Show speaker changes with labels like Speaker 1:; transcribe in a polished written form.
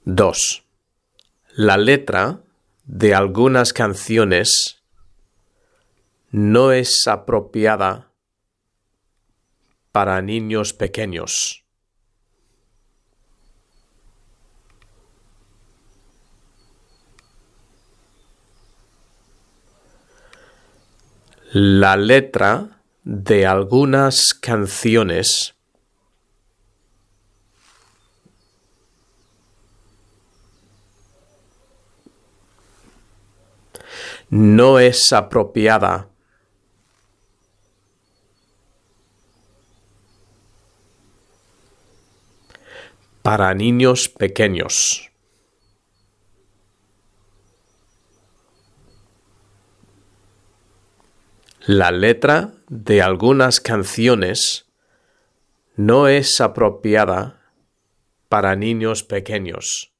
Speaker 1: 2. La letra de algunas canciones no es apropiada para niños pequeños. La letra de algunas canciones no es apropiada para niños pequeños. La letra de algunas canciones no es apropiada para niños pequeños.